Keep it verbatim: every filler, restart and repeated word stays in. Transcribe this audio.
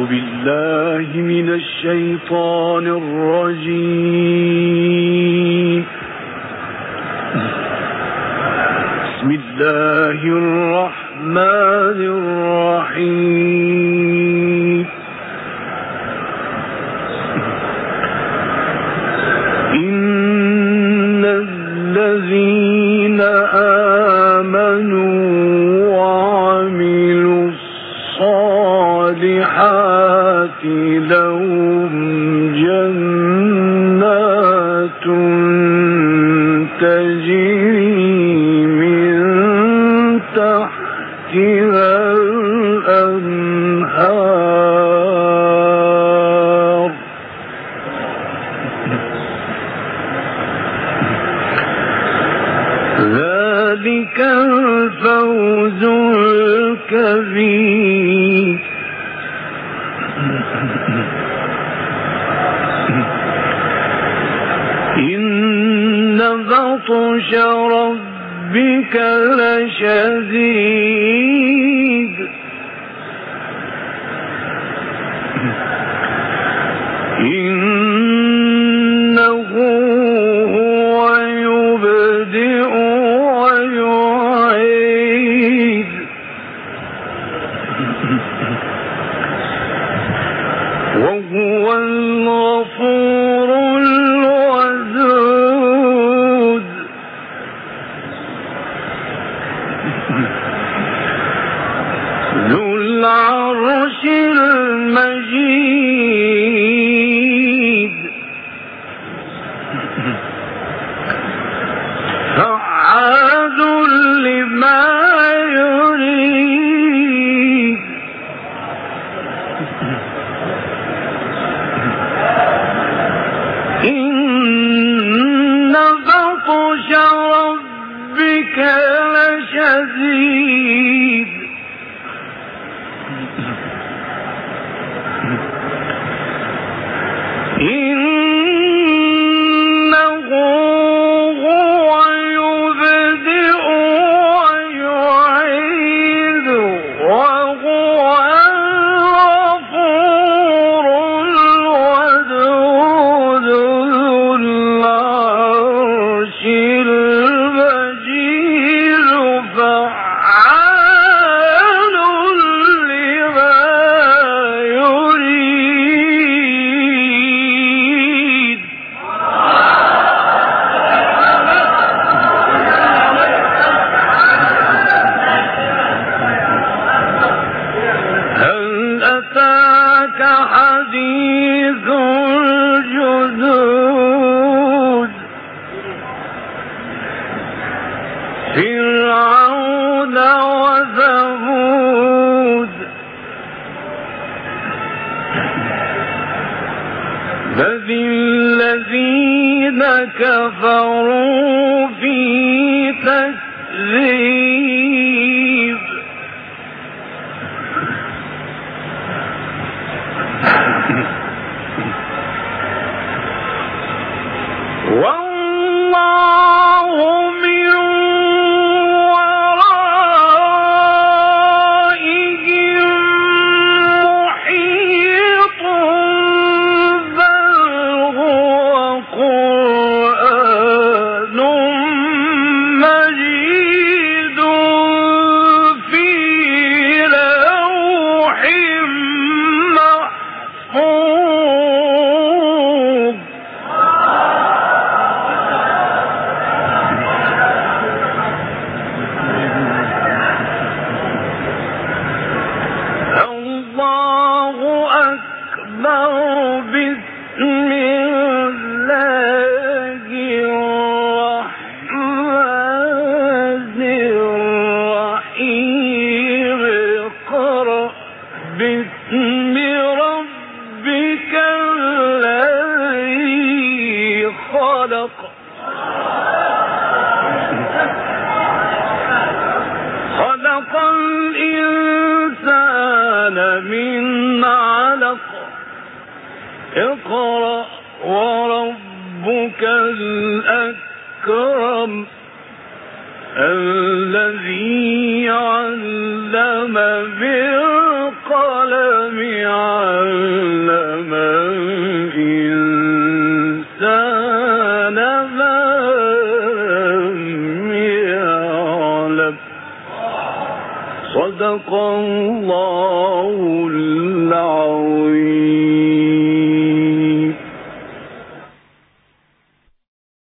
بالله من الشيطان الرجيم. بسم الله الرحمن الرحيم. إن الذين آمنوا وعملوا الصالحات لهم جنات تجري من تحتها الأنهار ذلك الفوز الكبير. إن بطش ربك لشديد إنه هو يبدئ ويعيد وهو الغفور الودود. ذو العرش المجيد فعال لما يريد. إن بطش ربك لشديد إنه هو يبدئ ويعيد وهو الغفور الودود. ذو العرش المجيد فعال لما يريد. هل أتاك حديث الجنود فرعون وثمود بل الذين كفروا في تكذيب. والله من ورائهم محيط بل هو قرآن مجيد في لوح محفوظ. الله أكبر. بسم الله الرحمن الرحيم. اقرأ باسم ربك الذي خلق خلق الإنسان من علق. اقرأ وربك الأكرم الذي علم بالقلم القلم علم الإنسان ما لم يعلم. صدق الله العظيم.